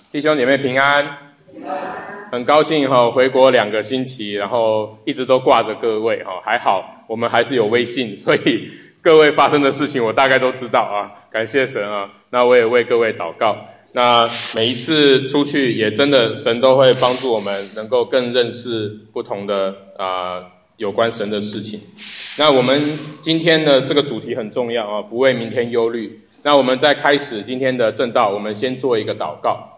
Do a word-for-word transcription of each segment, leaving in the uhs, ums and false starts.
弟兄姐妹平安，很高兴哈，回国两个星期，然后一直都挂着各位哈，还好我们还是有微信，所以各位发生的事情我大概都知道啊，感谢神啊。那我也为各位祷告。那每一次出去也真的神都会帮助我们能够更认识不同的啊、呃、有关神的事情。那我们今天的这个主题很重要啊，不为明天忧虑。那我们在开始今天的正道，我们先做一个祷告。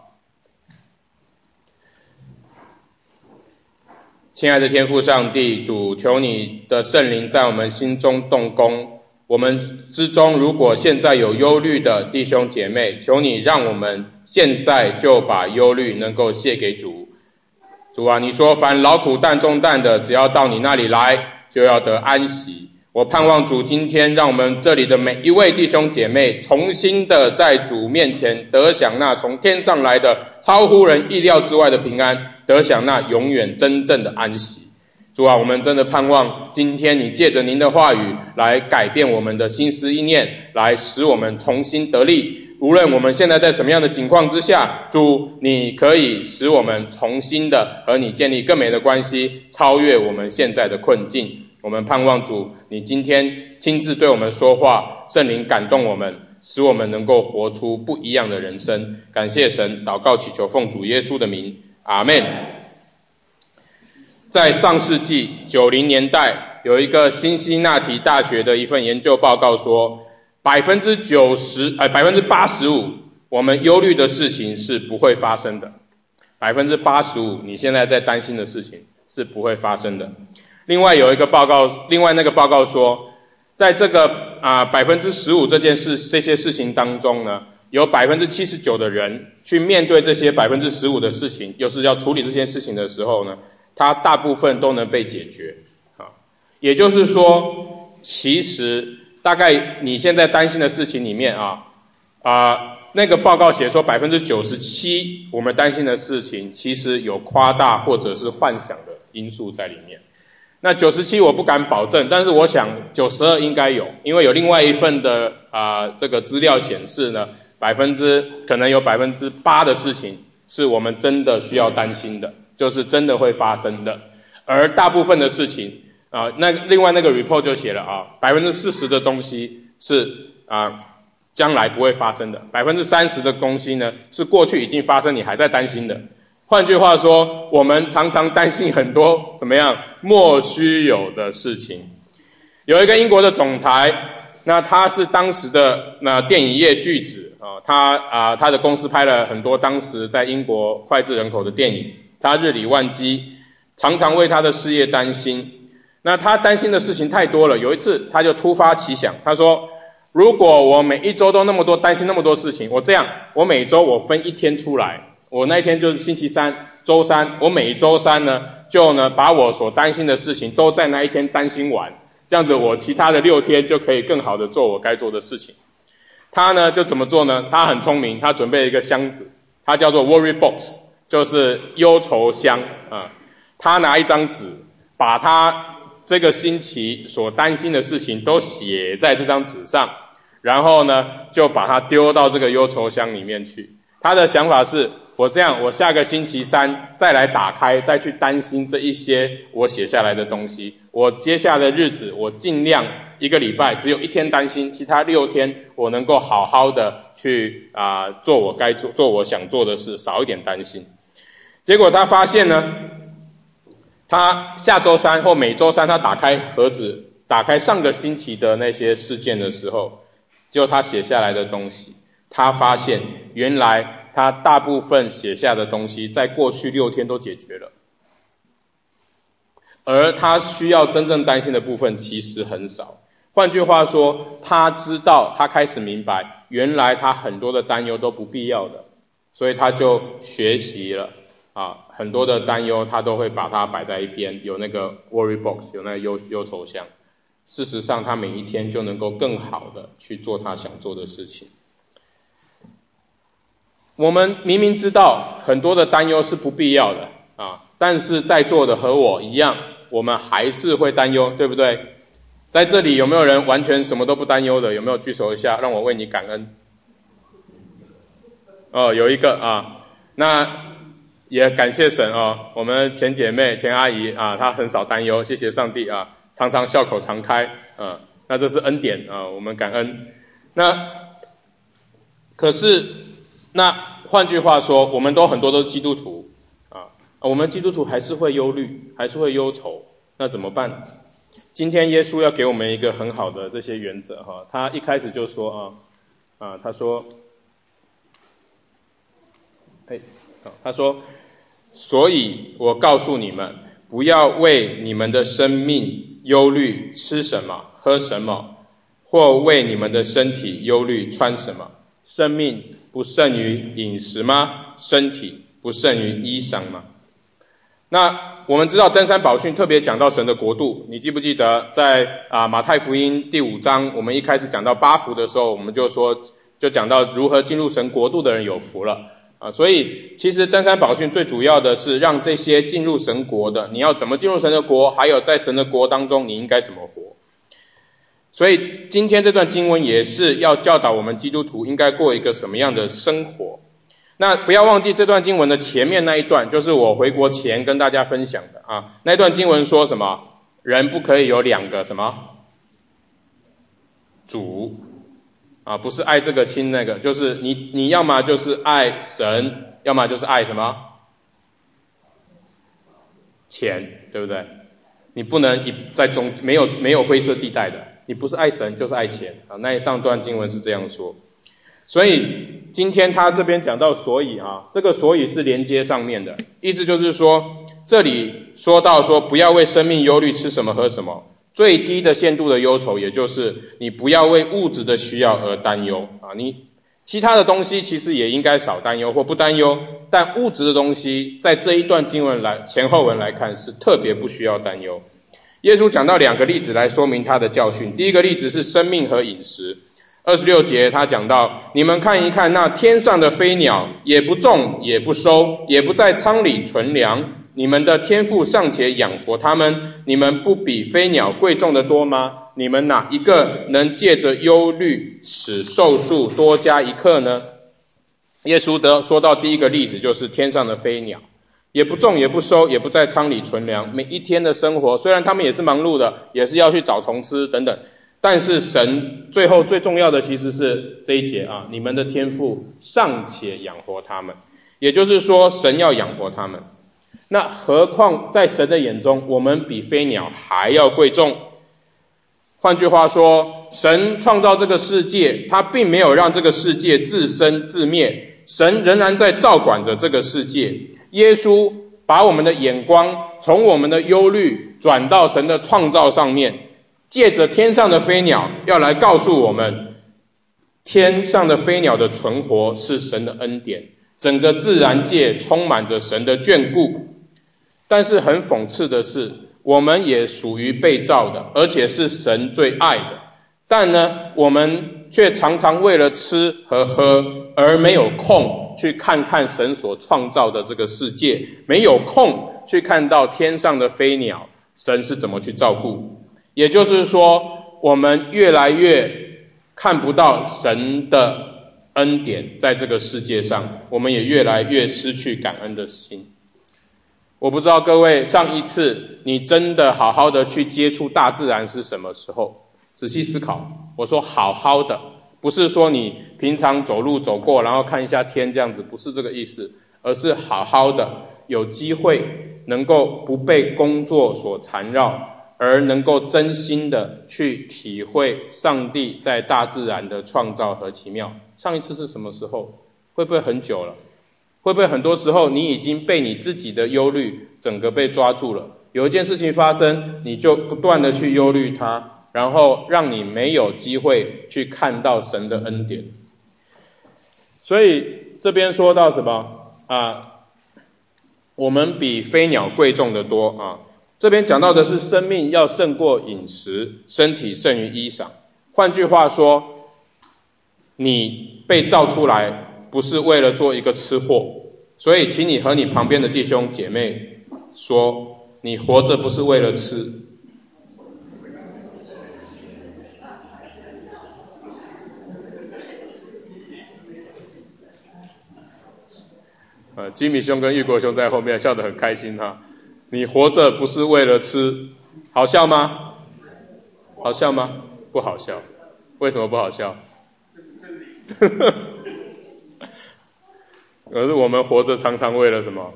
亲爱的天父上帝，主，求你的圣灵在我们心中动工。我们之中如果现在有忧虑的弟兄姐妹，求你让我们现在就把忧虑能够卸给主。主啊，你说凡劳苦担重担的，只要到你那里来，就要得安息。我盼望主今天让我们这里的每一位弟兄姐妹重新的在主面前得享那从天上来的超乎人意料之外的平安，得享那永远真正的安息。主啊，我们真的盼望今天你借着您的话语来改变我们的心思意念，来使我们重新得力。无论我们现在在什么样的境况之下，主，你可以使我们重新的和你建立更美的关系，超越我们现在的困境。我们盼望主，你今天亲自对我们说话，圣灵感动我们，使我们能够活出不一样的人生。感谢神，祷告祈求奉主耶稣的名，阿们。在上世纪九零年代，有一个辛辛那提大学的一份研究报告说，百分之九十，呃，百分之八十五，我们忧虑的事情是不会发生的。百分之八十五，你现在在担心的事情是不会发生的。另外有一个报告，另外那个报告说，在这个啊百分之十五这件事这些事情当中呢，有百分之七十九的人去面对这些百分之十五的事情，又是要处理这些事情的时候呢，它大部分都能被解决啊。也就是说，其实大概你现在担心的事情里面啊啊、呃、那个报告写说百分之九十七我们担心的事情其实有夸大或者是幻想的因素在里面。那九十七我不敢保证，但是我想九十二应该有，因为有另外一份的啊、呃、这个资料显示呢，百分之可能有百分之八的事情是我们真的需要担心的，就是真的会发生的。而大部分的事情啊、呃，那另外那个 report 就写了啊，百分之四十的东西是啊、呃、将来不会发生的，百分之三十的东西呢是过去已经发生，你还在担心的。换句话说，我们常常担心很多怎么样莫须有的事情。有一个英国的总裁，那他是当时的那电影业巨子啊，他啊他的公司拍了很多当时在英国脍炙人口的电影，他日理万机，常常为他的事业担心。那他担心的事情太多了，有一次他就突发奇想，他说，如果我每一周都那么多担心那么多事情，我这样，我每周我分一天出来，我那一天就是星期三，周三，我每周三呢，就呢把我所担心的事情都在那一天担心完，这样子我其他的六天就可以更好的做我该做的事情。他呢就怎么做呢？他很聪明，他准备了一个箱子，他叫做 worry box， 就是忧愁箱啊。他拿一张纸，把他这个星期所担心的事情都写在这张纸上，然后呢就把它丢到这个忧愁箱里面去。他的想法是，我这样，我下个星期三再来打开，再去担心这一些我写下来的东西。我接下来的日子，我尽量一个礼拜只有一天担心，其他六天我能够好好的去啊、呃、做我该做做我想做的事，少一点担心。结果他发现呢，他下周三或每周三他打开盒子，打开上个星期的那些事件的时候，就他写下来的东西。他发现原来他大部分写下的东西在过去六天都解决了，而他需要真正担心的部分其实很少。换句话说，他知道，他开始明白，原来他很多的担忧都不必要的，所以他就学习了啊，很多的担忧他都会把它摆在一边，有那个 worry box， 有那个忧忧愁箱。事实上，他每一天就能够更好的去做他想做的事情。我们明明知道很多的担忧是不必要的啊，但是在座的和我一样，我们还是会担忧，对不对？在这里有没有人完全什么都不担忧的？有没有举手一下，让我为你感恩？哦，有一个啊， 那也感谢神哦，我们钱姐妹、钱阿姨啊，她很少担忧，谢谢上帝啊，常常笑口常开啊，那这是恩典啊，我们感恩。那可是，那换句话说，我们都很多都是基督徒啊，我们基督徒还是会忧虑，还是会忧愁，那怎么办？今天耶稣要给我们一个很好的这些原则哈，他一开始就说啊啊，他说，哎，他说，所以我告诉你们，不要为你们的生命忧虑吃什么喝什么，或为你们的身体忧虑穿什么。生命不胜于饮食吗？身体不胜于衣裳吗？那我们知道登山宝训特别讲到神的国度，你记不记得在啊马太福音第五章，我们一开始讲到八福的时候，我们就说就讲到如何进入神国度的人有福了啊。所以其实登山宝训最主要的是让这些进入神国的，你要怎么进入神的国，还有在神的国当中你应该怎么活。所以今天这段经文也是要教导我们基督徒应该过一个什么样的生活。那不要忘记这段经文的前面那一段，就是我回国前跟大家分享的啊。那段经文说什么？人不可以有两个什么主啊？不是爱这个亲那个，就是你你要么就是爱神，要么就是爱什么钱，对不对？你不能一在中没有没有灰色地带的，你不是爱神就是爱钱啊。那上段经文是这样说。所以今天他这边讲到所以啊，这个所以是连接上面的，意思就是说，这里说到说不要为生命忧虑吃什么喝什么，最低的限度的忧愁，也就是你不要为物质的需要而担忧啊。你其他的东西其实也应该少担忧或不担忧，但物质的东西在这一段经文来前后文来看是特别不需要担忧。耶稣讲到两个例子来说明他的教训，第一个例子是生命和饮食。二十六节他讲到，你们看一看那天上的飞鸟，也不种也不收，也不在仓里存粮，你们的天父尚且养活他们，你们不比飞鸟贵重的多吗？你们哪一个能借着忧虑使寿数多加一刻呢？耶稣得说到第一个例子就是天上的飞鸟，也不种也不收，也不在仓里存粮，每一天的生活虽然他们也是忙碌的，也是要去找虫吃等等，但是神最后最重要的其实是这一节啊，你们的天父尚且养活他们，也就是说神要养活他们。那何况在神的眼中，我们比飞鸟还要贵重。换句话说，神创造这个世界，他并没有让这个世界自生自灭，神仍然在照管着这个世界。耶稣把我们的眼光从我们的忧虑转到神的创造上面，借着天上的飞鸟要来告诉我们，天上的飞鸟的存活是神的恩典，整个自然界充满着神的眷顾。但是很讽刺的是，我们也属于被造的，而且是神最爱的，但呢，我们却常常为了吃和喝而没有空去看看神所创造的这个世界，没有空去看到天上的飞鸟，神是怎么去照顾。也就是说，我们越来越看不到神的恩典在这个世界上，我们也越来越失去感恩的心。我不知道各位上一次你真的好好的去接触大自然是什么时候？仔细思考，我说好好的，不是说你平常走路走过然后看一下天这样子，不是这个意思，而是好好的有机会能够不被工作所缠绕，而能够真心的去体会上帝在大自然的创造和奇妙。上一次是什么时候？会不会很久了？会不会很多时候你已经被你自己的忧虑整个被抓住了？有一件事情发生，你就不断的去忧虑它，然后让你没有机会去看到神的恩典。所以这边说到什么啊？我们比飞鸟贵重的多啊！这边讲到的是生命要胜过饮食，身体胜于衣裳。换句话说，你被造出来不是为了做一个吃货，所以请你和你旁边的弟兄姐妹说，你活着不是为了吃。 呃，吉米兄跟玉国兄在后面笑得很开心哈。你活着不是为了吃，好笑吗？好笑吗？不好笑。为什么不好笑？可是我们活着常常为了什么？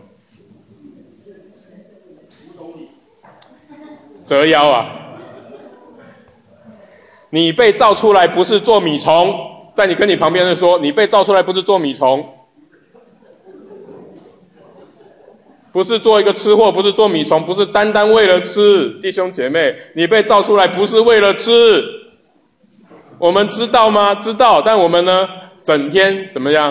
折腰啊！你被造出来不是做米虫，在你跟你旁边的说，你被造出来不是做米虫，不是做一个吃货，不是做米虫，不是单单为了吃。弟兄姐妹，你被造出来不是为了吃，我们知道吗？知道，但我们呢，整天怎么样？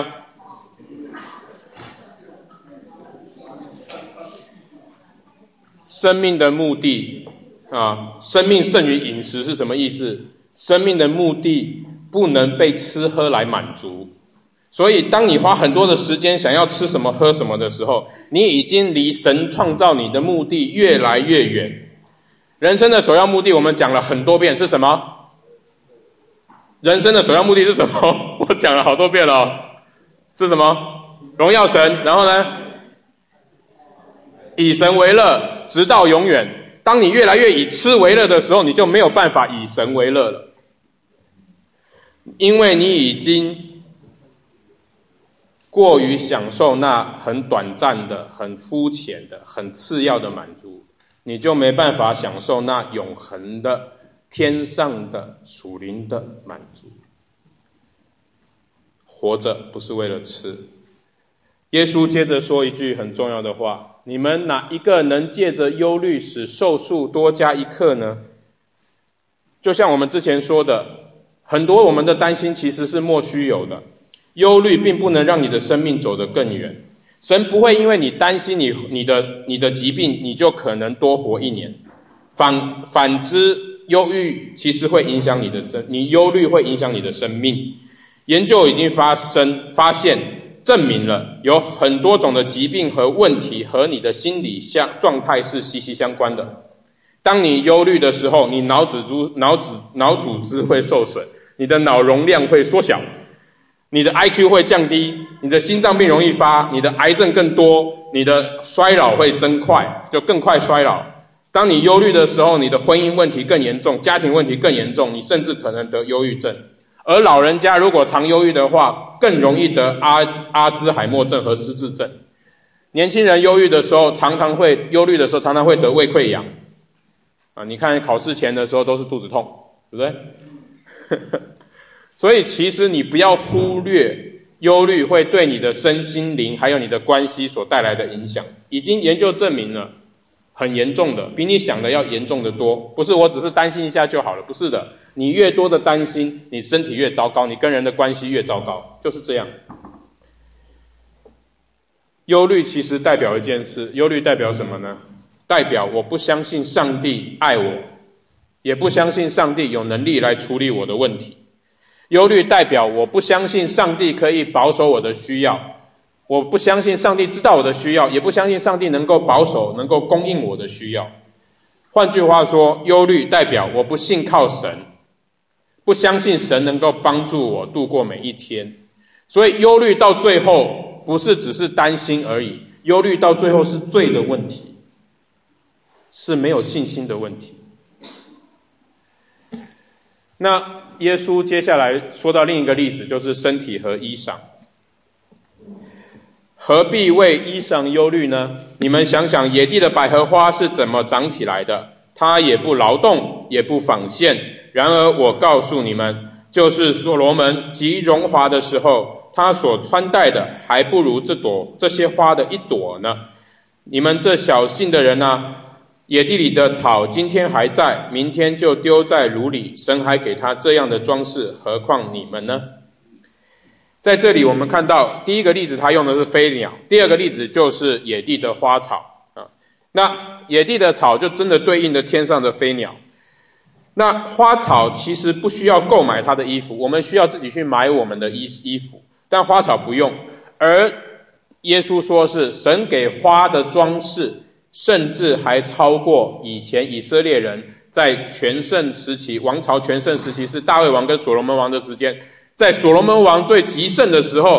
生命的目的啊，生命胜于饮食是什么意思？生命的目的不能被吃喝来满足。所以当你花很多的时间想要吃什么喝什么的时候，你已经离神创造你的目的越来越远。人生的首要目的我们讲了很多遍，是什么？人生的首要目的是什么？我讲了好多遍了哦，是什么？荣耀神，然后呢？以神为乐，直到永远。当你越来越以吃为乐的时候，你就没有办法以神为乐了，因为你已经过于享受那很短暂的、很肤浅的、很次要的满足，你就没办法享受那永恒的、天上的、属灵的满足。活着不是为了吃。耶稣接着说一句很重要的话，你们哪一个能借着忧虑使寿数多加一刻呢？就像我们之前说的，很多我们的担心其实是莫须有的，忧虑并不能让你的生命走得更远。神不会因为你担心你你的你的疾病，你就可能多活一年。反反之，忧郁其实会影响你的生，你忧虑会影响你的生命。研究已经发生发现。证明了有很多种的疾病和问题和你的心理状态是息息相关的。当你忧虑的时候，你脑组织脑组脑组织会受损，你的脑容量会缩小，你的 I Q 会降低，你的心脏病容易发，你的癌症更多，你的衰老会增快，就更快衰老。当你忧虑的时候，你的婚姻问题更严重，家庭问题更严重，你甚至可能得忧郁症。而老人家如果常忧郁的话，更容易得阿阿兹海默症和失智症。年轻人忧郁的时候，常常会忧虑的时候，常常会得胃溃疡。啊，你看考试前的时候都是肚子痛，对不对？所以其实你不要忽略忧虑会对你的身心灵还有你的关系所带来的影响，已经研究证明了。很严重的，比你想的要严重的多。不是我只是担心一下就好了，不是的，你越多的担心，你身体越糟糕，你跟人的关系越糟糕，就是这样。忧虑其实代表一件事，忧虑代表什么呢？代表我不相信上帝爱我，也不相信上帝有能力来处理我的问题。忧虑代表我不相信上帝可以保守我的需要，我不相信上帝知道我的需要，也不相信上帝能够保守，能够供应我的需要。换句话说，忧虑代表我不信靠神，不相信神能够帮助我度过每一天。所以忧虑到最后不是只是担心而已，忧虑到最后是罪的问题，是没有信心的问题。那耶稣接下来说到另一个例子，就是身体和衣裳。何必为衣裳忧虑呢？你们想想，野地的百合花是怎么长起来的？它也不劳动，也不纺线。然而我告诉你们，就是所罗门极荣华的时候，他所穿戴的还不如这朵这些花的一朵呢。你们这小信的人啊，野地里的草今天还在，明天就丢在炉里，神还给他这样的装饰，何况你们呢？在这里我们看到第一个例子他用的是飞鸟，第二个例子就是野地的花草啊。那野地的草就真的对应的天上的飞鸟，那花草其实不需要购买它的衣服，我们需要自己去买我们的衣衣服，但花草不用。而耶稣说是神给花的装饰，甚至还超过以前以色列人在全盛时期，王朝全盛时期是大卫王跟所罗门王的时间，在所罗门王最极盛的时候，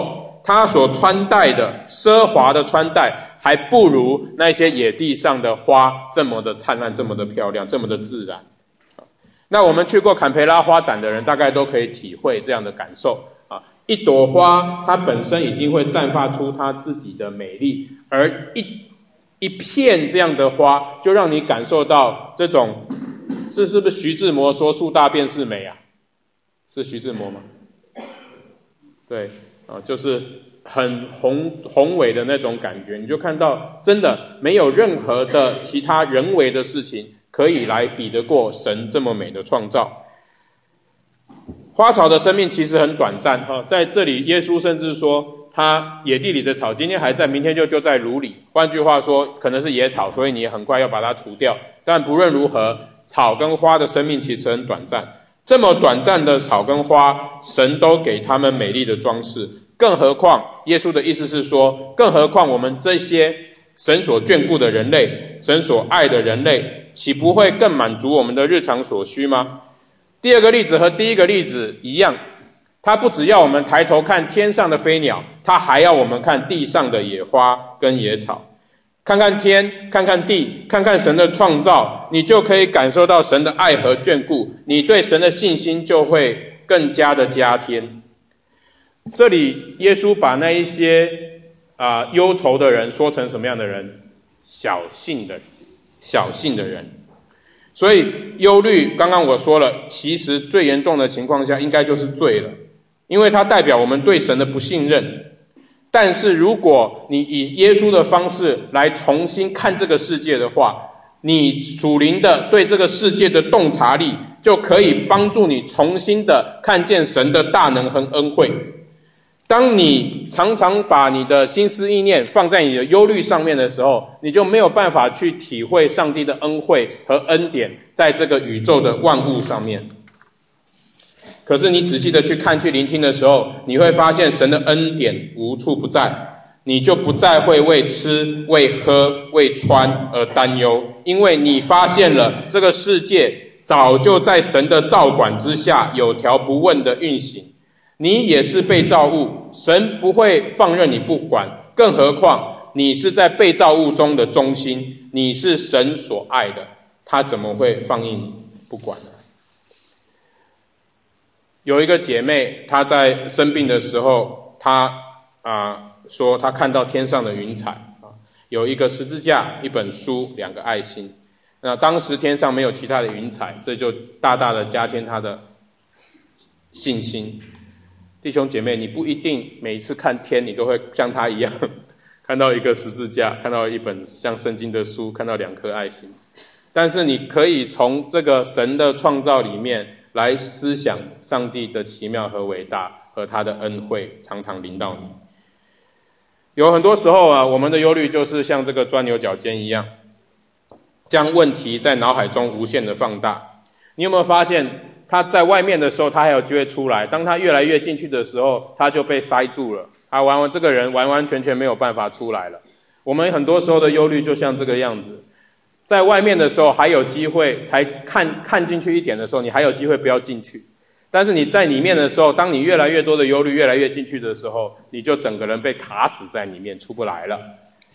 他所穿戴的奢华的穿戴，还不如那些野地上的花这么的灿烂，这么的漂亮，这么的自然。那我们去过坎培拉花展的人，大概都可以体会这样的感受啊。一朵花，它本身已经会绽放出它自己的美丽，而一一片这样的花，就让你感受到这种，是是不是徐志摩说树大便是美啊？是徐志摩吗？对啊，就是很宏宏伟的那种感觉，你就看到真的没有任何的其他人为的事情可以来比得过神这么美的创造。花草的生命其实很短暂哈，在这里耶稣甚至说，他野地里的草今天还在，明天就丢在炉里。换句话说，可能是野草，所以你很快要把它除掉。但不论如何，草跟花的生命其实很短暂。这么短暂的草跟花，神都给他们美丽的装饰，更何况耶稣的意思是说，更何况我们这些神所眷顾的人类，神所爱的人类，岂不会更满足我们的日常所需吗？第二个例子和第一个例子一样，他不只要我们抬头看天上的飞鸟，他还要我们看地上的野花跟野草。看看天，看看地，看看神的创造，你就可以感受到神的爱和眷顾，你对神的信心就会更加的加添。这里耶稣把那一些啊、呃、忧愁的人说成什么样的人？小信的小信的人。所以忧虑，刚刚我说了，其实最严重的情况下应该就是罪了，因为它代表我们对神的不信任。但是如果你以耶稣的方式来重新看这个世界的话，你属灵的对这个世界的洞察力就可以帮助你重新的看见神的大能和恩惠。当你常常把你的心思意念放在你的忧虑上面的时候，你就没有办法去体会上帝的恩惠和恩典在这个宇宙的万物上面。可是你仔细的去看去聆听的时候，你会发现神的恩典无处不在，你就不再会为吃为喝为穿而担忧，因为你发现了这个世界早就在神的照管之下有条不紊的运行，你也是被造物，神不会放任你不管，更何况你是在被造物中的中心，你是神所爱的，他怎么会放任你不管呢？有一个姐妹，她在生病的时候，她啊、呃、说她看到天上的云彩啊，有一个十字架，一本书，两个爱心。那当时天上没有其他的云彩，这就大大的加添她的信心。弟兄姐妹，你不一定每一次看天，你都会像她一样看到一个十字架，看到一本像圣经的书，看到两颗爱心。但是你可以从这个神的创造里面来思想上帝的奇妙和伟大，和他的恩惠常常临到你。有很多时候啊，我们的忧虑就是像这个钻牛角尖一样，将问题在脑海中无限的放大。你有没有发现，他在外面的时候他还有机会出来，当他越来越进去的时候，他就被塞住了，他完完这个人完完全全没有办法出来了。我们很多时候的忧虑就像这个样子，在外面的时候还有机会，才看看进去一点的时候，你还有机会不要进去。但是你在里面的时候，当你越来越多的忧虑越来越进去的时候，你就整个人被卡死在里面，出不来了。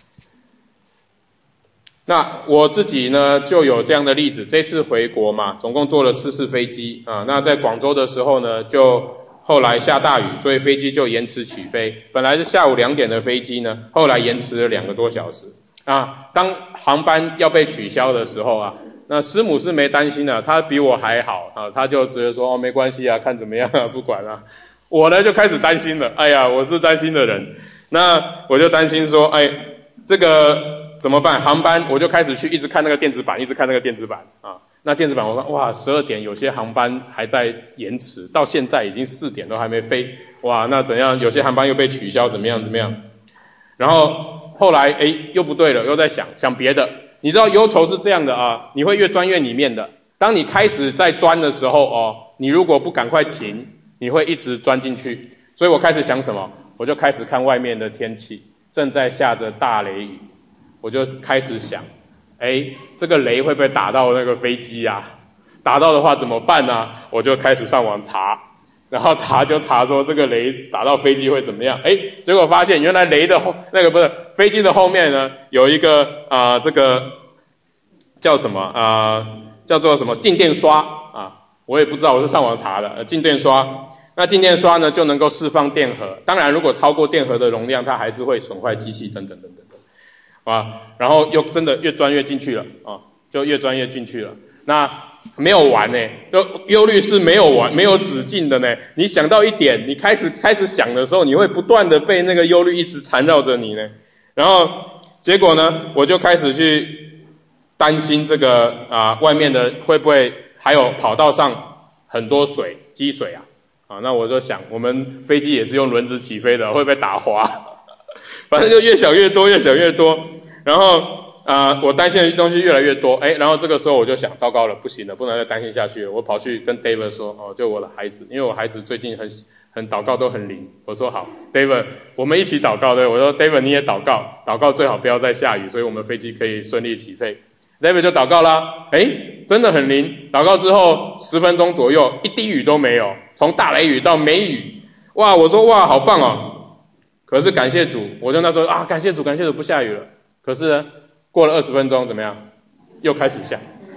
那我自己呢就有这样的例子，这次回国嘛，总共坐了四次飞机啊。那在广州的时候呢，就后来下大雨，所以飞机就延迟起飞。本来是下午两点的飞机呢，后来延迟了两个多小时啊。当航班要被取消的时候啊，那师母是没担心的，他比我还好啊，他就直接说哦没关系啊，看怎么样啊，不管啊。我呢就开始担心了，哎呀，我是担心的人，那我就担心说，哎，这个怎么办？航班我就开始去一直看那个电子版，一直看那个电子版啊。那电子版我说哇，十二点有些航班还在延迟，到现在已经四点都还没飞，哇，那怎样？有些航班又被取消，怎么样怎么样？然后后来哎又不对了，又在想想别的。你知道忧愁是这样的啊，你会越钻越里面的。当你开始在钻的时候哦，你如果不赶快停，你会一直钻进去。所以我开始想什么？我就开始看外面的天气，正在下着大雷雨，我就开始想，哎，这个雷会不会打到那个飞机啊？打到的话怎么办呢？我就开始上网查， 然后查就查说这个雷打到飞机会怎么样？哎，结果发现原来雷的后那个不是飞机的后面呢，有一个啊、呃、这个叫什么啊、呃、叫做什么静电刷啊，我也不知道，我是上网查的、呃、静电刷。那静电刷呢就能够释放电荷，当然如果超过电荷的容量，它还是会损坏机器等等等等啊。然后又真的越钻越进去了啊，就越钻越进去了。那没有完呢，就忧虑是没有完、没有止境的呢。你想到一点，你开始开始想的时候，你会不断的被那个忧虑一直缠绕着你呢。然后结果呢，我就开始去担心这个啊，外面的会不会还有跑道上很多水积水啊？啊，那我就想，我们飞机也是用轮子起飞的，会不会打滑？反正就越想越多，越想越多。然后啊、呃，我担心的东西越来越多。哎，然后这个时候我就想，糟糕了，不行了，不能再担心下去了。我跑去跟 David 说，哦，就我的孩子，因为我孩子最近很很祷告都很灵。我说好 ，David， 我们一起祷告。对，我说 David 你也祷告，祷告最好不要再下雨，所以我们飞机可以顺利起飞。David 就祷告啦，诶，真的很灵。祷告之后十分钟左右，一滴雨都没有，从大雷雨到没雨，哇！我说哇，好棒哦。可是感谢主，我就那时候啊，感谢主，感谢主，不下雨了。可是呢，过了二十分钟，怎么样？又开始下。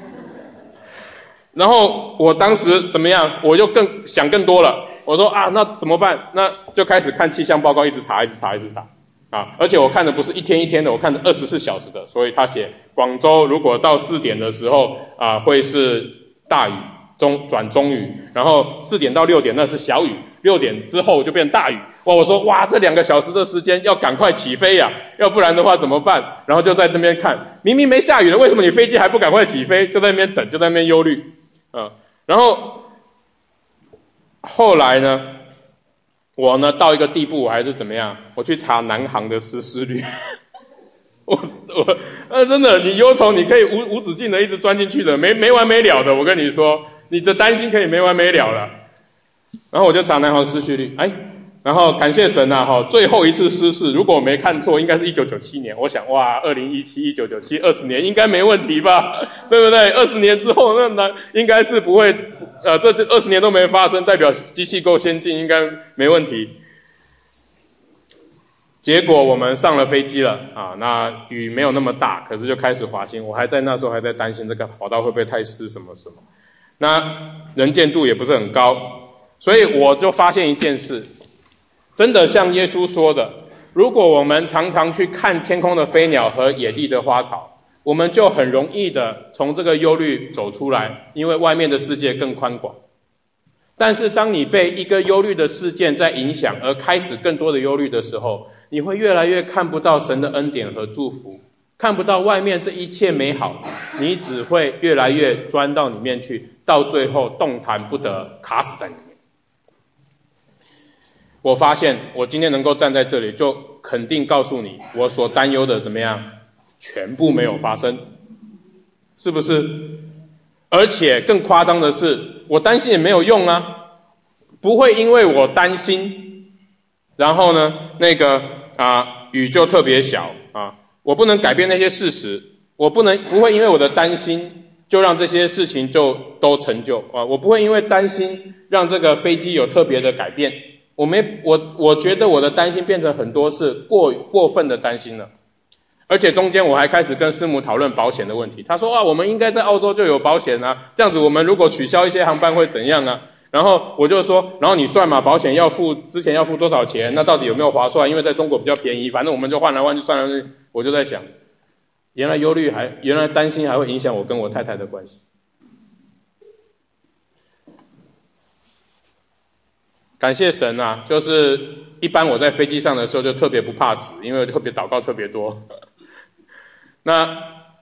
然后我当时怎么样？我就更想更多了。我说啊，那怎么办？那就开始看气象报告，一直查，一直查，一直查。啊，而且我看的不是一天一天的，我看的二十四小时的，所以他写广州如果到四点的时候啊，会是大雨中转中雨，然后四点到六点那是小雨，六点之后就变大雨。哇，我说哇，这两个小时的时间要赶快起飞呀、啊，要不然的话怎么办？然后就在那边看，明明没下雨了，为什么你飞机还不赶快起飞？就在那边等，就在那边忧虑啊。然后后来呢？我呢，到一个地步，我还是怎么样？我去查南航的失事率。我我呃，真的，你忧愁你可以无无止境的一直钻进去的，没没完没了的。我跟你说，你的担心可以没完没了了。然后我就查南航失事率，哎，然后感谢神啊，哈，最后一次失事，如果我没看错，应该是一九九七年。我想，哇，二零一七、一九九七，二十年应该没问题吧？对不对？二十年之后，那那应该是不会。呃，这这二十年都没发生，代表机器够先进，应该没问题。结果我们上了飞机了啊，那雨没有那么大，可是就开始滑行。我还在那时候还在担心这个跑道会不会太湿什么什么，那能见度也不是很高，所以我就发现一件事，真的像耶稣说的，如果我们常常去看天空的飞鸟和野地的花草，我们就很容易的从这个忧虑走出来，因为外面的世界更宽广。但是当你被一个忧虑的事件在影响而开始更多的忧虑的时候，你会越来越看不到神的恩典和祝福，看不到外面这一切美好，你只会越来越钻到里面去，到最后动弹不得，卡死在里面。我发现我今天能够站在这里，就肯定告诉你，我所担忧的怎么样全部没有发生，是不是？而且更夸张的是，我担心也没有用啊，不会因为我担心，然后呢，那个啊雨就特别小啊，我不能改变那些事实，我不能不会因为我的担心就让这些事情就都成就啊，我不会因为担心让这个飞机有特别的改变，我没我我觉得我的担心变成很多是过过分的担心了。而且中间我还开始跟师母讨论保险的问题，他说啊，我们应该在澳洲就有保险啊，这样子我们如果取消一些航班会怎样啊？然后我就说，然后你算嘛，保险要付之前要付多少钱，那到底有没有划算？因为在中国比较便宜，反正我们就换来换去算来算去，我就在想，原来忧虑还原来担心还会影响我跟我太太的关系。感谢神啊，就是一般我在飞机上的时候就特别不怕死，因为我特别祷告特别多。那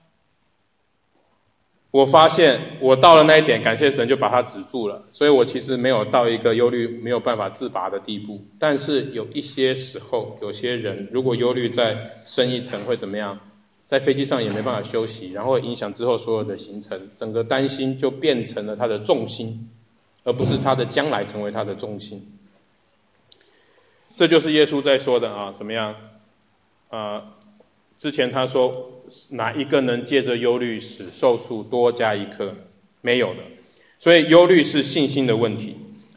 我发现我到了那一点，感谢神就把它止住了，所以我其实没有到一个忧虑没有办法自拔的地步。但是有一些时候，有些人如果忧虑再深一层会怎么样？在飞机上也没办法休息，然后影响之后所有的行程，整个担心就变成了他的重心，而不是他的将来成为他的重心。这就是耶稣在说的啊，怎么样？啊，之前他说，哪一个能借着忧虑使寿数多加一刻？没有的。所以忧虑是信心的问题。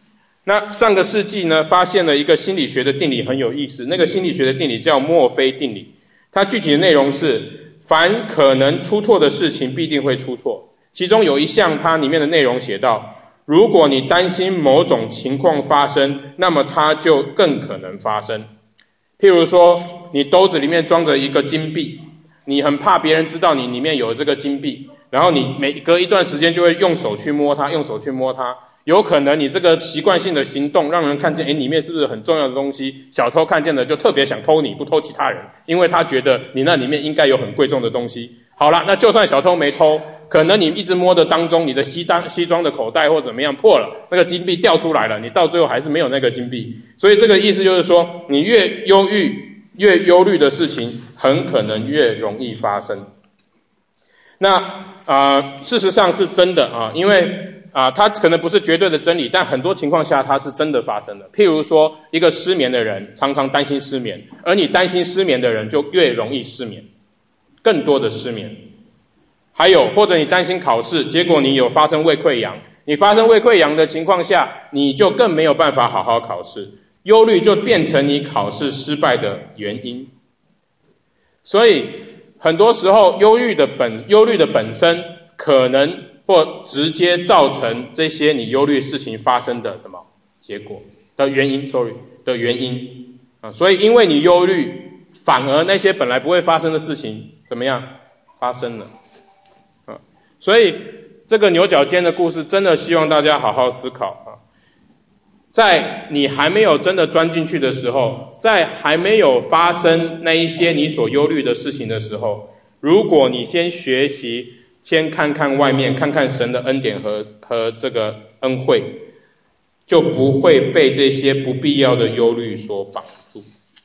那上个世纪呢，发现了一个心理学的定理很有意思，那个心理学的定理叫墨菲定理。它具体的内容是，凡可能出错的事情必定会出错。其中有一项，它里面的内容写到，如果你担心某种情况发生，那么它就更可能发生。譬如说，你兜子里面装着一个金币，你很怕别人知道你里面有这个金币，然后你每隔一段时间就会用手去摸它，用手去摸它。有可能你这个习惯性的行动让人看见，诶，里面是不是很重要的东西？小偷看见了就特别想偷你，不偷其他人，因为他觉得你那里面应该有很贵重的东西。好了，那就算小偷没偷，可能你一直摸的当中，你的西当西装的口袋或怎么样破了，那个金币掉出来了，你到最后还是没有那个金币。所以这个意思就是说，你越忧郁、越忧虑的事情，很可能越容易发生。那啊、呃，事实上是真的啊，因为。啊，它可能不是绝对的真理，但很多情况下它是真的发生的。譬如说，一个失眠的人常常担心失眠，而你担心失眠的人就越容易失眠，更多的失眠。还有，或者你担心考试，结果你有发生胃溃疡，你发生胃溃疡的情况下，你就更没有办法好好考试，忧虑就变成你考试失败的原因。所以，很多时候忧虑的本忧虑的本身可能。或直接造成这些你忧虑事情发生的什么结果的原因 ，sorry 的原因啊，所以因为你忧虑，反而那些本来不会发生的事情怎么样发生了啊？所以这个牛角尖的故事真的希望大家好好思考啊，在你还没有真的钻进去的时候，在还没有发生那一些你所忧虑的事情的时候，如果你先学习。先看看外面，看看神的恩典和和这个恩惠，就不会被这些不必要的忧虑所绑住。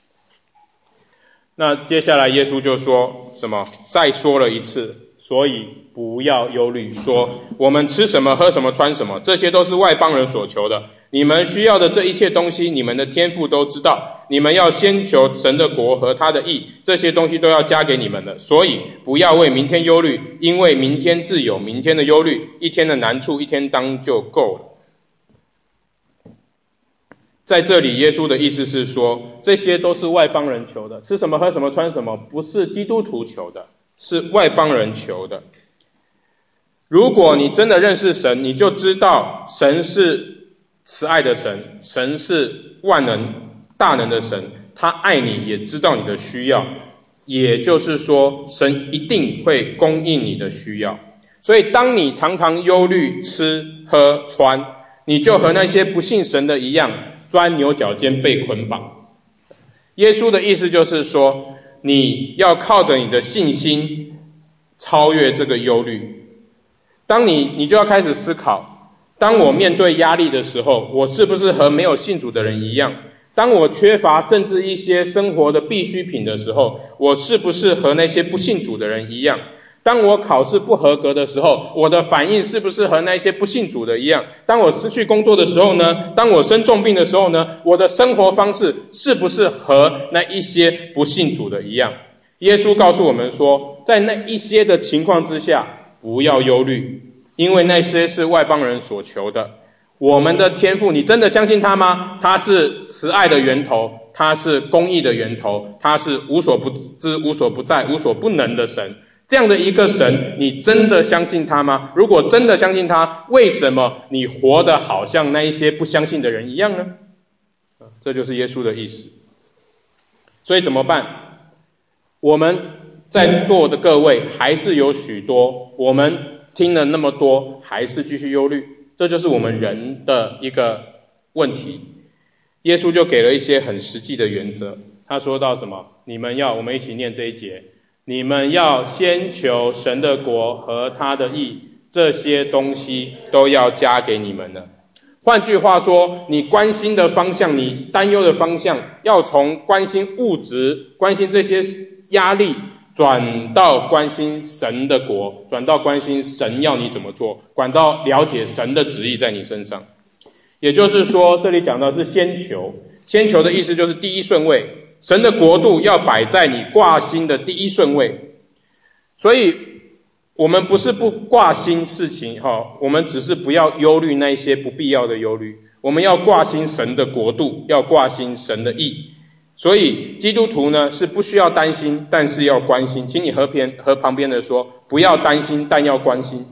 那接下来耶稣就说什么？再说了一次，所以不要忧虑，说我们吃什么、喝什么、穿什么，这些都是外邦人所求的。你们需要的这一切东西，你们的天父都知道。你们要先求神的国和他的义，这些东西都要加给你们的。所以不要为明天忧虑，因为明天自有明天的忧虑，一天的难处一天当就够了。在这里耶稣的意思是说，这些都是外邦人求的，吃什么喝什么穿什么，不是基督徒求的，是外邦人求的。如果你真的认识神，你就知道神是慈爱的神，神是万能大能的神，他爱你，也知道你的需要，也就是说神一定会供应你的需要。所以当你常常忧虑吃喝穿，你就和那些不信神的一样，钻牛角尖被捆绑。耶稣的意思就是说，你要靠着你的信心超越这个忧虑。当你你就要开始思考，当我面对压力的时候，我是不是和没有信主的人一样？当我缺乏甚至一些生活的必需品的时候，我是不是和那些不信主的人一样？当我考试不合格的时候，我的反应是不是和那些不信主的一样？当我失去工作的时候呢？当我生重病的时候呢？我的生活方式是不是和那一些不信主的一样？耶稣告诉我们说，在那一些的情况之下，不要忧虑，因为那些是外邦人所求的。我们的天父，你真的相信他吗？他是慈爱的源头，他是公义的源头，他是无所不知、无所不在、无所不能的神。这样的一个神，你真的相信他吗？如果真的相信他，为什么你活得好像那一些不相信的人一样呢？这就是耶稣的意思。所以怎么办？我们在座的各位还是有许多，我们听了那么多，还是继续忧虑，这就是我们人的一个问题。耶稣就给了一些很实际的原则，他说到什么？你们要，我们一起念这一节，你们要先求神的国和他的义，这些东西都要加给你们的。换句话说，你关心的方向，你担忧的方向，要从关心物质、关心这些压力，转到关心神的国，转到关心神要你怎么做，转到了解神的旨意在你身上。也就是说，这里讲到是先求，先求的意思就是第一顺位，神的国度要摆在你挂心的第一顺位。所以我们不是不挂心事情，我们只是不要忧虑那些不必要的忧虑。 我们要挂心神的国度，要挂心神的义。所以基督徒呢是不需要担心，但是要关心。请你和边和旁边的说，不要担心，但要关心。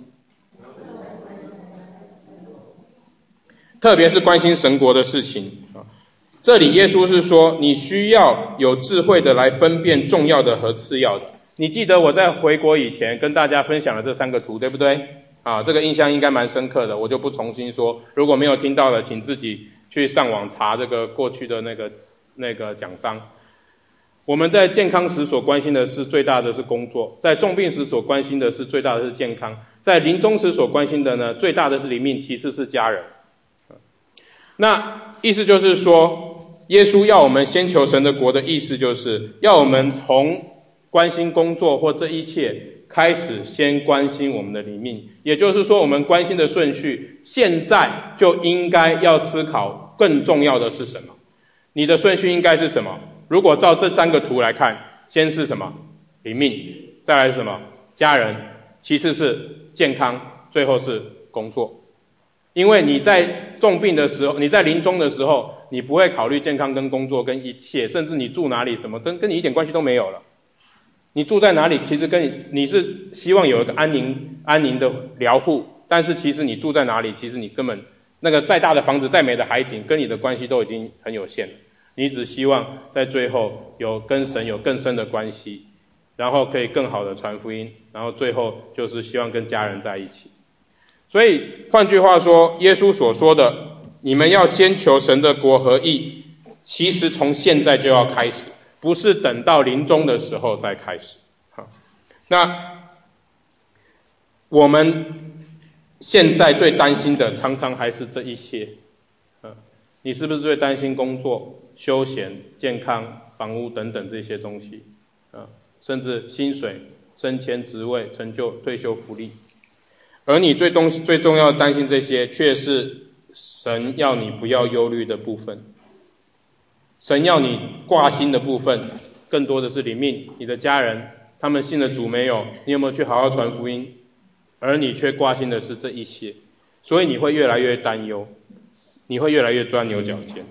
特别是关心神国的事情。这里耶稣是说，你需要有智慧的来分辨重要的和次要的。你记得我在回国以前跟大家分享了这三个图，对不对？啊，这个印象应该蛮深刻的，我就不重新说。如果没有听到的，请自己去上网查这个过去的那个那个讲章。我们在健康时所关心的是最大的是工作，在重病时所关心的是最大的是健康，在临终时所关心的呢，最大的是灵命，其次是家人。那意思就是说，耶稣要我们先求神的国的意思就是要我们从关心工作或这一切开始先关心我们的灵命，也就是说我们关心的顺序现在就应该要思考更重要的是什么。你的顺序应该是什么？如果照这三个图来看，先是什么？灵命，再来是什么？家人，其次是健康，最后是工作。因为你在重病的时候，你在临终的时候，你不会考虑健康跟工作跟一切，甚至你住哪里什么跟跟你一点关系都没有了。你住在哪里其实跟你你是希望有一个安宁安宁的疗护，但是其实你住在哪里，其实你根本那个再大的房子再美的海景跟你的关系都已经很有限了。你只希望在最后有跟神有更深的关系，然后可以更好的传福音，然后最后就是希望跟家人在一起。所以换句话说，耶稣所说的你们要先求神的国和义，其实从现在就要开始，不是等到临终的时候再开始。好，那我们现在最担心的常常还是这一些。你是不是最担心工作、休闲、健康、房屋等等这些东西？甚至薪水、升迁、职位、成就、退休福利？而你最东最重要的担心这些，却是神要你不要忧虑的部分。神要你挂心的部分，更多的是灵命，你的家人，他们信了主没有？你有没有去好好传福音？而你却挂心的是这一些，所以你会越来越担忧，你会越来越钻牛角尖。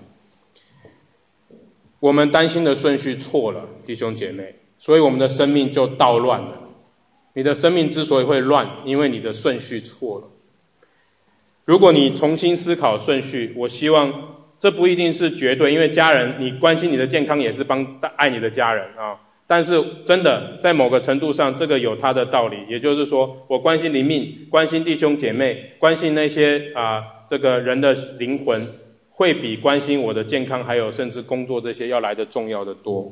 我们担心的顺序错了，弟兄姐妹，所以我们的生命就倒乱了。你的生命之所以会乱，因为你的顺序错了。如果你重新思考顺序，我希望这不一定是绝对，因为家人，你关心你的健康也是帮爱你的家人啊。但是真的在某个程度上，这个有它的道理，也就是说，我关心灵命，关心弟兄姐妹，关心那些啊这个人的灵魂，会比关心我的健康还有甚至工作这些要来的重要的多。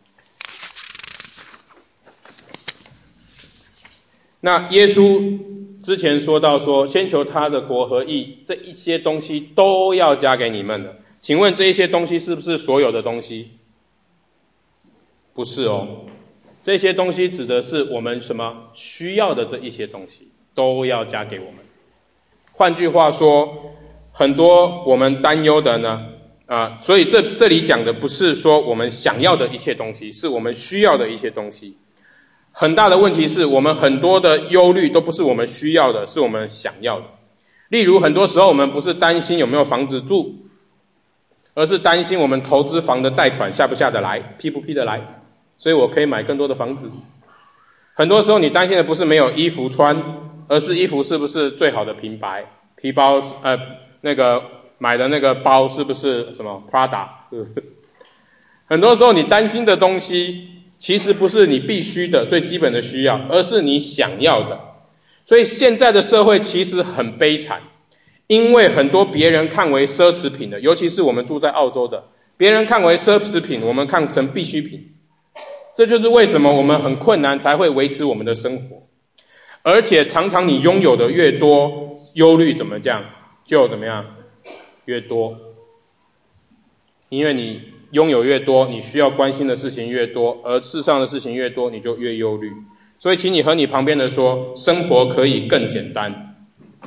那耶稣之前说到说，先求他的国和义，这一些东西都要加给你们的。请问这一些东西是不是所有的东西？不是哦，这些东西指的是我们什么需要的这一些东西都要加给我们。换句话说，很多我们担忧的呢，啊，所以这这里讲的不是说我们想要的一切东西，是我们需要的一些东西。很大的问题是我们很多的忧虑都不是我们需要的，是我们想要的。例如很多时候我们不是担心有没有房子住，而是担心我们投资房的贷款下不下得来，批不批得来，所以我可以买更多的房子。很多时候你担心的不是没有衣服穿，而是衣服是不是最好的品牌，皮包呃那个买的那个包是不是什么 Prada。 很多时候你担心的东西其实不是你必须的最基本的需要，而是你想要的。所以现在的社会其实很悲惨，因为很多别人看为奢侈品的，尤其是我们住在澳洲的，别人看为奢侈品，我们看成必需品。这就是为什么我们很困难才会维持我们的生活。而且常常你拥有的越多，忧虑怎么样就怎么样越多。因为你拥有越多，你需要关心的事情越多，而世上的事情越多，你就越忧虑。所以请你和你旁边的说，生活可以更简单。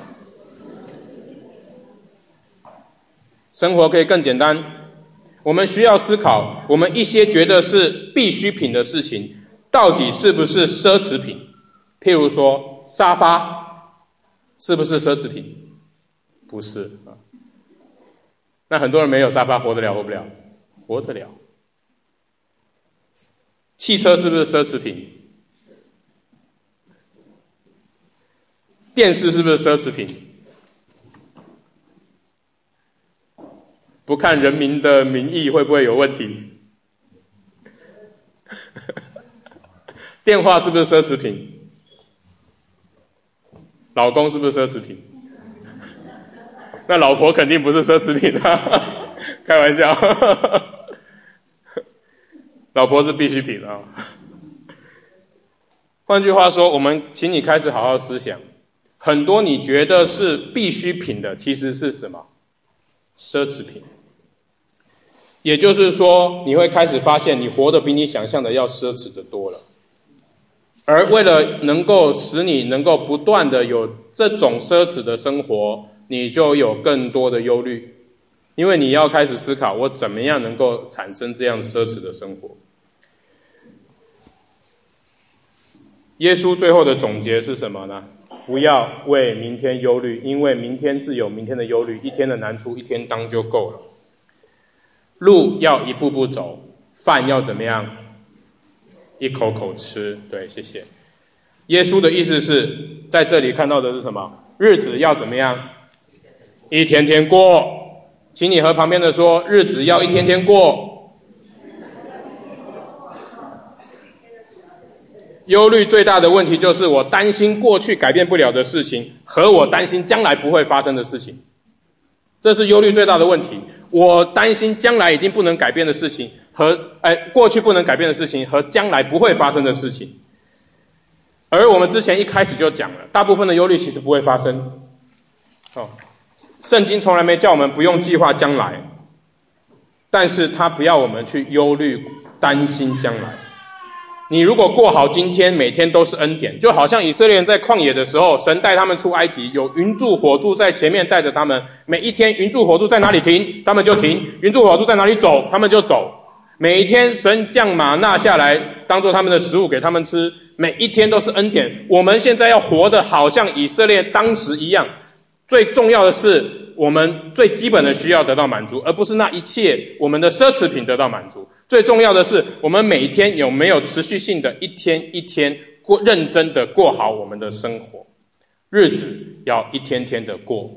生活可以更简单。我们需要思考，我们一些觉得是必需品的事情，到底是不是奢侈品？譬如说，沙发是不是奢侈品？不是。 那很多人没有沙发活得了活不了？活得了。汽车是不是奢侈品？电视是不是奢侈品？不看人民的民意会不会有问题？电话是不是奢侈品？老公是不是奢侈品？那老婆肯定不是奢侈品啊，开玩笑，老婆是必需品啊。换句话说，我们请你开始好好思想，很多你觉得是必需品的，其实是什么？奢侈品。也就是说，你会开始发现你活得比你想象的要奢侈的多了。而为了能够使你能够不断的有这种奢侈的生活，你就有更多的忧虑，因为你要开始思考，我怎么样能够产生这样奢侈的生活。耶稣最后的总结是什么呢？不要为明天忧虑，因为明天自有明天的忧虑，一天的难处一天当就够了。路要一步步走，饭要怎么样？一口口吃。对，谢谢。耶稣的意思是，在这里看到的是什么？日子要怎么样？一天天过。请你和旁边的说，日子要一天天过。忧虑最大的问题就是我担心过去改变不了的事情，和我担心将来不会发生的事情。这是忧虑最大的问题。我担心将来已经不能改变的事情和哎过去不能改变的事情和将来不会发生的事情。而我们之前一开始就讲了，大部分的忧虑其实不会发生。哦，圣经从来没叫我们不用计划将来，但是他不要我们去忧虑担心将来。你如果过好今天，每天都是恩典，就好像以色列人在旷野的时候，神带他们出埃及，有云柱火柱在前面带着他们，每一天云柱火柱在哪里停，他们就停；云柱火柱在哪里走，他们就走。每一天神降玛纳下来，当作他们的食物给他们吃，每一天都是恩典。我们现在要活得好像以色列当时一样，最重要的是我们最基本的需要得到满足，而不是那一切我们的奢侈品得到满足。最重要的是我们每一天有没有持续性的一天一天过认真的过好我们的生活，日子要一天天的过。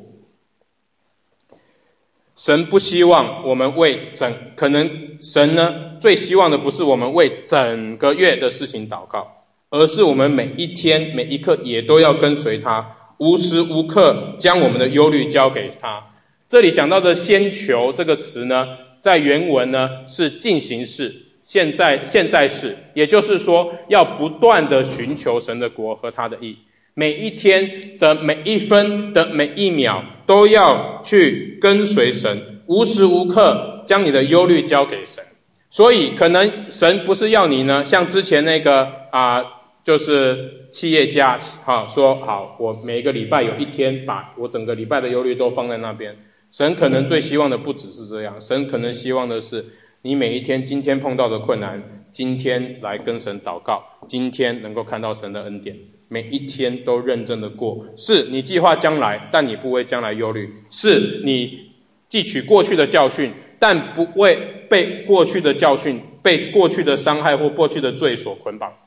神不希望我们为整，可能神呢最希望的不是我们为整个月的事情祷告，而是我们每一天每一刻也都要跟随他，无时无刻将我们的忧虑交给他。这里讲到的先求这个词呢，在原文呢是进行式，现在现在式，也就是说要不断的寻求神的国和他的义，每一天的每一分的每一秒都要去跟随神，无时无刻将你的忧虑交给神。所以可能神不是要你呢像之前那个啊、呃就是企业家哈说好，我每个礼拜有一天把我整个礼拜的忧虑都放在那边。神可能最希望的不只是这样，神可能希望的是你每一天今天碰到的困难，今天来跟神祷告，今天能够看到神的恩典，每一天都认真的过。是你计划将来，但你不为将来忧虑；是你汲取过去的教训，但不为被过去的教训、被过去的伤害或过去的罪所捆绑。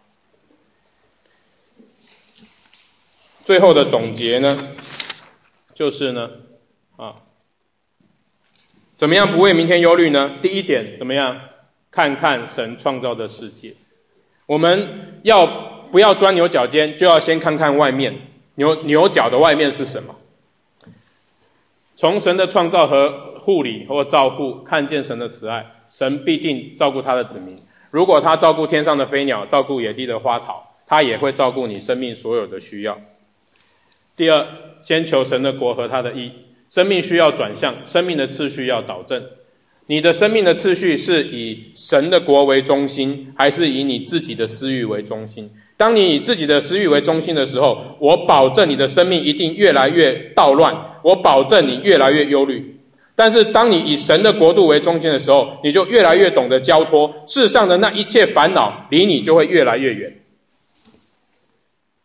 最后的总结呢，就是呢，啊，怎么样不为明天忧虑呢？第一点，怎么样？看看神创造的世界。我们要不要钻牛角尖，就要先看看外面，牛牛角的外面是什么？从神的创造和护理或照护，看见神的慈爱，神必定照顾他的子民。如果他照顾天上的飞鸟，照顾野地的花草，他也会照顾你生命所有的需要。第二，先求神的国和他的义。生命需要转向，生命的次序要导正。你的生命的次序是以神的国为中心，还是以你自己的私欲为中心？当你以自己的私欲为中心的时候，我保证你的生命一定越来越倒乱，我保证你越来越忧虑。但是当你以神的国度为中心的时候，你就越来越懂得交托，世上的那一切烦恼离你就会越来越远。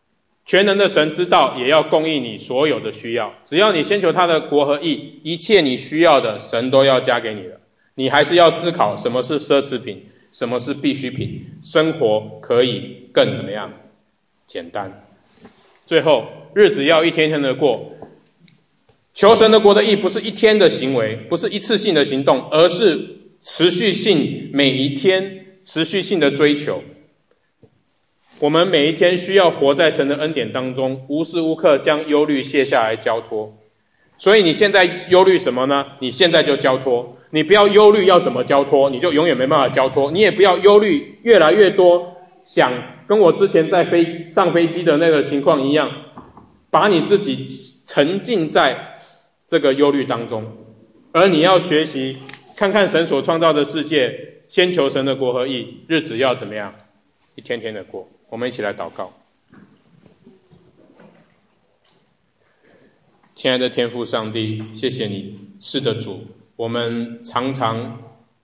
全能的神知道也要供应你所有的需要，只要你先求他的国和义，一切你需要的神都要加给你了。你还是要思考什么是奢侈品，什么是必需品，生活可以更怎么样简单。最后，日子要一天天的过，求神的国的义不是一天的行为，不是一次性的行动，而是持续性，每一天持续性的追求。我们每一天需要活在神的恩典当中，无时无刻将忧虑卸下来交托。所以你现在忧虑什么呢？你现在就交托。你不要忧虑要怎么交托，你就永远没办法交托。你也不要忧虑越来越多，想跟我之前在飞上飞机的那个情况一样，把你自己沉浸在这个忧虑当中。而你要学习看看神所创造的世界，先求神的国和义，日子要怎么样一天天的过。我们一起来祷告。亲爱的天父上帝，谢谢你，是的主，我们常常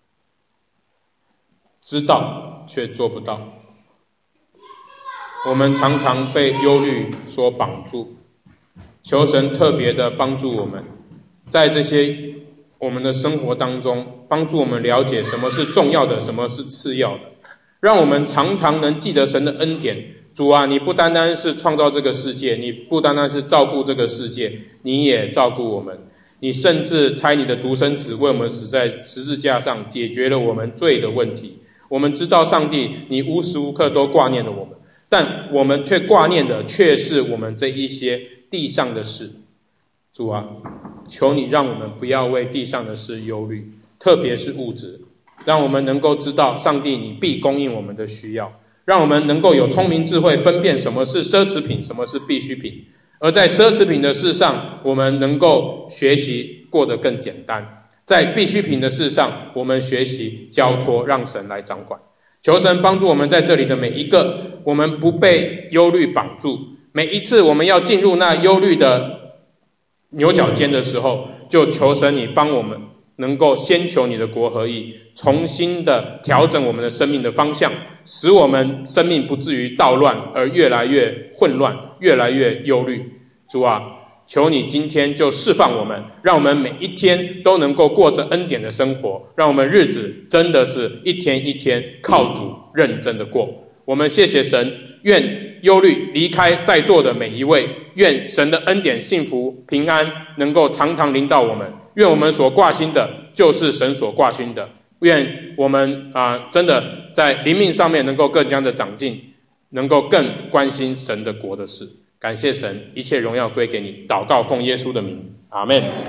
知道却做不到，我们常常被忧虑所绑住，求神特别的帮助我们，在这些我们的生活当中，帮助我们了解什么是重要的，什么是次要的，让我们常常能记得神的恩典。主啊，你不单单是创造这个世界，你不单单是照顾这个世界，你也照顾我们。你甚至差你的独生子为我们死在十字架上，解决了我们罪的问题。我们知道上帝，你无时无刻都挂念了我们，但我们却挂念的却是我们这一些地上的事。主啊，求你让我们不要为地上的事忧虑，特别是物质，让我们能够知道上帝你必供应我们的需要，让我们能够有聪明智慧分辨什么是奢侈品，什么是必需品。而在奢侈品的事上，我们能够学习过得更简单，在必需品的事上，我们学习交托，让神来掌管。求神帮助我们在这里的每一个，我们不被忧虑绑住。每一次我们要进入那忧虑的牛角尖的时候，就求神你帮我们能够先求你的国和义，重新的调整我们的生命的方向，使我们生命不至于倒乱，而越来越混乱，越来越忧虑。主啊，求你今天就释放我们，让我们每一天都能够过着恩典的生活，让我们日子真的是一天一天靠主认真的过。我们谢谢神，愿忧虑离开在座的每一位，愿神的恩典、幸福、平安能够常常临到我们，愿我们所挂心的就是神所挂心的，愿我们啊、呃，真的在灵命上面能够更加的长进，能够更关心神的国的事。感谢神，一切荣耀归给你。祷告奉耶稣的名，阿们。